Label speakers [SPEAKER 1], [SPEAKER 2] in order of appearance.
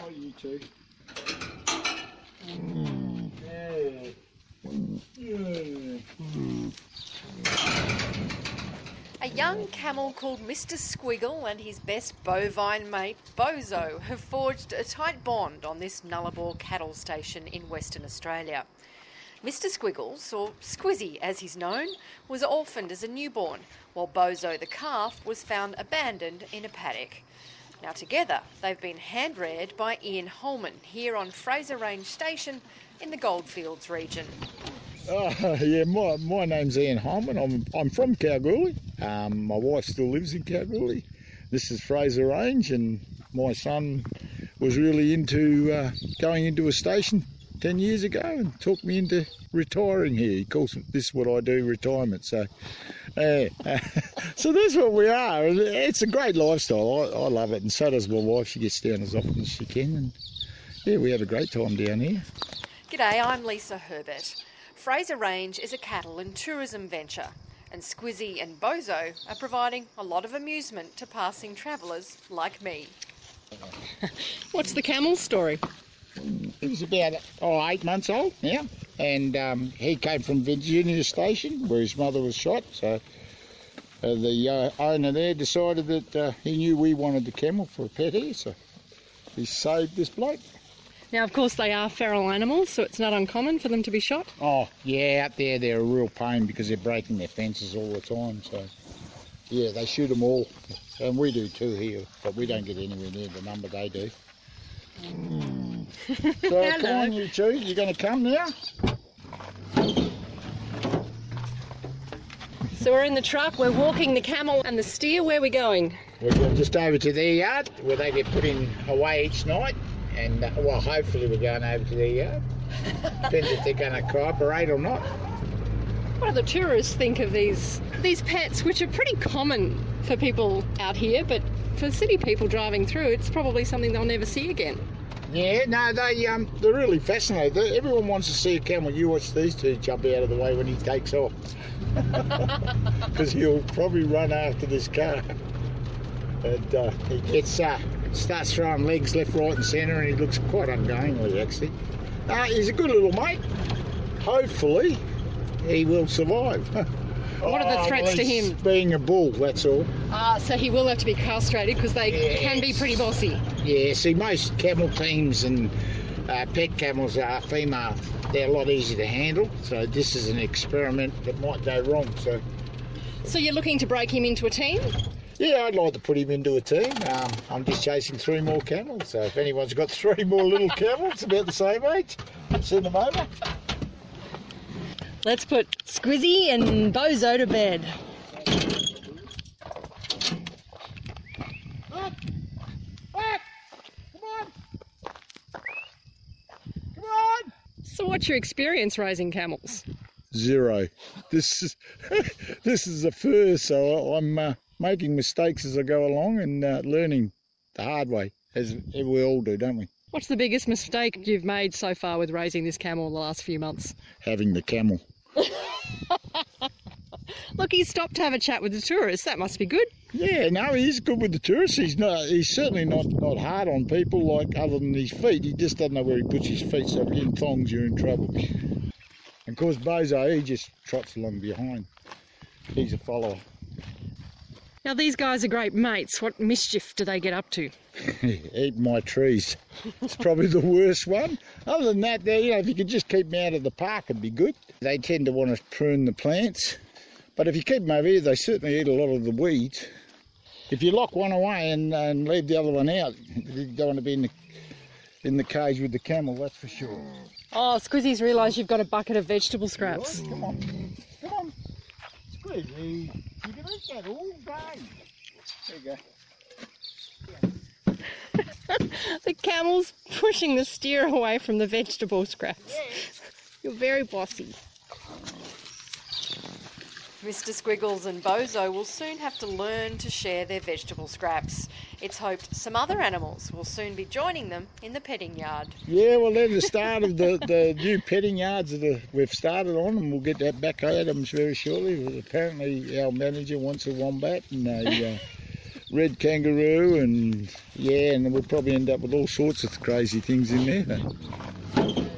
[SPEAKER 1] Right, you two.
[SPEAKER 2] A young camel called Mr. Squiggle and his best bovine mate, Bozo, have forged a tight bond on this Nullarbor cattle station in Western Australia. Mr. Squiggles, or Squizzy as he's known, was orphaned as a newborn, while Bozo the calf was found abandoned in a paddock. Now together, they've been hand-reared by Ian Holman here on Fraser Range Station in the Goldfields region.
[SPEAKER 1] Yeah, my name's Ian Holman. I'm from Kalgoorlie. My wife still lives in Kalgoorlie. This is Fraser Range, and my son was really into going into a station 10 years ago and talked me into retiring here. He calls this what I do, retirement. So so that's what we are. It's a great lifestyle. I love it, and so does my wife. She gets down as often as she can, and yeah, we have a great time down here.
[SPEAKER 2] G'day, I'm Lisa Herbert. Fraser Range is a cattle and tourism venture, and Squizzy and Bozo are providing a lot of amusement to passing travellers like me.
[SPEAKER 3] What's the camel story?
[SPEAKER 1] He was about 8 months old now, and he came from Virginia Station where his mother was shot. So the owner there decided that he knew we wanted the camel for a pet here, so he saved this bloke.
[SPEAKER 3] Now, of course, they are feral animals, so it's not uncommon for them to be shot.
[SPEAKER 1] Oh, yeah, out there they're a real pain because they're breaking their fences all the time. So, yeah, they shoot them all, and we do too here, but we don't get anywhere near the number they do. So come on, you two, you're going to come now?
[SPEAKER 3] So we're in the truck, we're walking the camel and the steer. Where are we going?
[SPEAKER 1] We're going just over to their yard where they get put in away each night, and well, hopefully we're going over to their yard. Depends if they're going to cooperate or not.
[SPEAKER 3] What do the tourists think of these pets, which are pretty common for people out here, but for city people driving through, it's probably something they'll never see again?
[SPEAKER 1] Yeah, no, they're really fascinated. Everyone wants to see a camel. You watch these two jump out of the way when he takes off, because he'll probably run after this car. And he starts throwing legs left, right, and centre, and he looks quite ungainly actually. He's a good little mate. Hopefully, he will survive.
[SPEAKER 3] What are the threats to him?
[SPEAKER 1] Being a bull, that's all.
[SPEAKER 3] So he will have to be castrated because they can be pretty bossy.
[SPEAKER 1] Yeah, see, most camel teams and pet camels are female. They're a lot easier to handle, so this is an experiment that might go wrong.
[SPEAKER 3] So you're looking to break him into a team?
[SPEAKER 1] Yeah, I'd like to put him into a team. I'm just chasing 3 more camels, so if anyone's got 3 more little camels about the same age, send them over.
[SPEAKER 3] Let's put Squizzy and Bozo to bed.
[SPEAKER 1] Look! Back! Come on! Come on!
[SPEAKER 3] So what's your experience raising camels?
[SPEAKER 1] 0. This is the first, so I'm making mistakes as I go along and learning the hard way, as we all do, don't we?
[SPEAKER 3] What's the biggest mistake you've made so far with raising this camel in the last few months?
[SPEAKER 1] Having the camel.
[SPEAKER 3] Look, he stopped to have a chat with the tourists. That must be good.
[SPEAKER 1] Yeah, no, he's good with the tourists. He's certainly not hard on people, like other than his feet. He just doesn't know where he puts his feet, so if you're in thongs, you're in trouble. And of course, Bozo, he just trots along behind. He's a follower.
[SPEAKER 3] Now, these guys are great mates. What mischief do they get up to?
[SPEAKER 1] Eat my trees. It's probably the worst one. Other than that, if you could just keep them out of the park, it'd be good. They tend to want to prune the plants, but if you keep them over here, they certainly eat a lot of the weeds. If you lock one away and leave the other one out, you don't want to be in the cage with the camel, that's for sure.
[SPEAKER 3] Oh, Squizzy's realised you've got a bucket of vegetable scraps.
[SPEAKER 1] Come on, come on. Squizzy, you can eat that all day. There you go.
[SPEAKER 3] The camel's pushing the steer away from the vegetable scraps. You're very bossy.
[SPEAKER 2] Mr. Squiggles and Bozo will soon have to learn to share their vegetable scraps. It's hoped some other animals will soon be joining them in the petting yard.
[SPEAKER 1] Yeah, well, they're the start of the new petting yards that we've started on, and we'll get that back at them very shortly. Apparently, our manager wants a wombat, and red kangaroo, and yeah, and we'll probably end up with all sorts of crazy things in there.